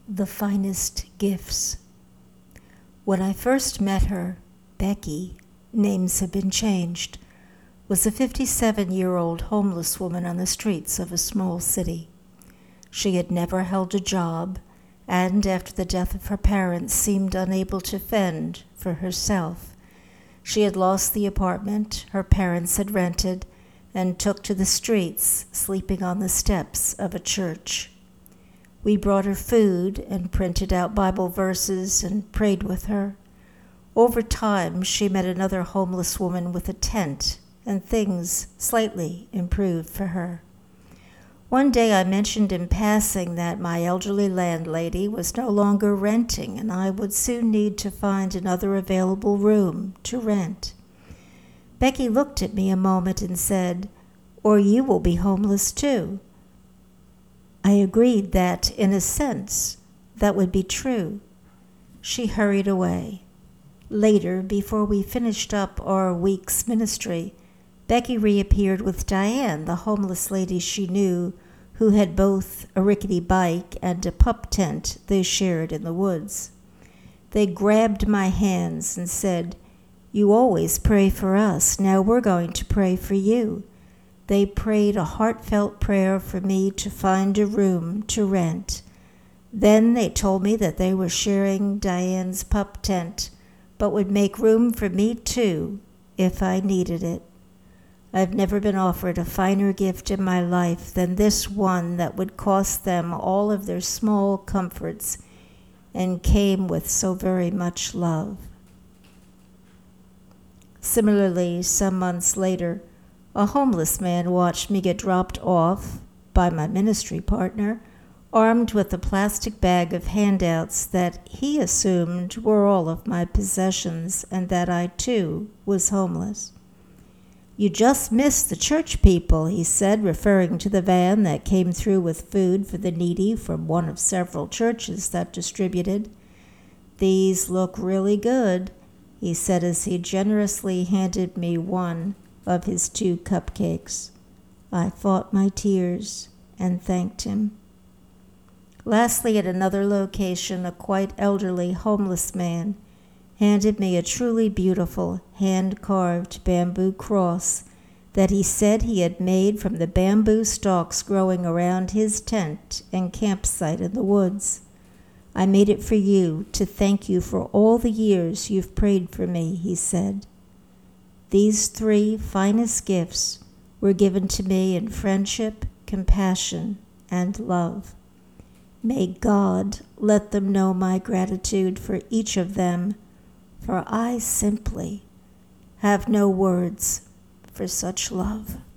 The finest gifts. When I first met her, Becky, names have been changed, was a 57-year-old homeless woman on the streets of a small city. She had never held a job, and after the death of her parents seemed unable to fend for herself. She had lost the apartment her parents had rented and took to the streets, sleeping on the steps of a church. We brought her food and printed out Bible verses and prayed with her. Over time, she met another homeless woman with a tent, and things slightly improved for her. One day I mentioned in passing that my elderly landlady was no longer renting, and I would soon need to find another available room to rent. Becky looked at me a moment and said, "Or you will be homeless too." I agreed that, in a sense, that would be true. She hurried away. Later, before we finished up our week's ministry, Becky reappeared with Diane, the homeless lady she knew, who had both a rickety bike and a pup tent they shared in the woods. They grabbed my hands and said, "You always pray for us. Now we're going to pray for you." They prayed a heartfelt prayer for me to find a room to rent. Then they told me that they were sharing Diane's pup tent, but would make room for me too if I needed it. I've never been offered a finer gift in my life than this one that would cost them all of their small comforts and came with so very much love. Similarly, some months later, a homeless man watched me get dropped off by my ministry partner, armed with a plastic bag of handouts that he assumed were all of my possessions and that I, too, was homeless. "You just missed the church people," he said, referring to the van that came through with food for the needy from one of several churches that distributed. "These look really good," he said as he generously handed me one of his 2 cupcakes. I fought my tears and thanked him. Lastly, at another location, a quite elderly homeless man handed me a truly beautiful hand-carved bamboo cross that he said he had made from the bamboo stalks growing around his tent and campsite in the woods. "I made it for you to thank you for all the years you've prayed for me," he said. These 3 finest gifts were given to me in friendship, compassion, and love. May God let them know my gratitude for each of them, for I simply have no words for such love.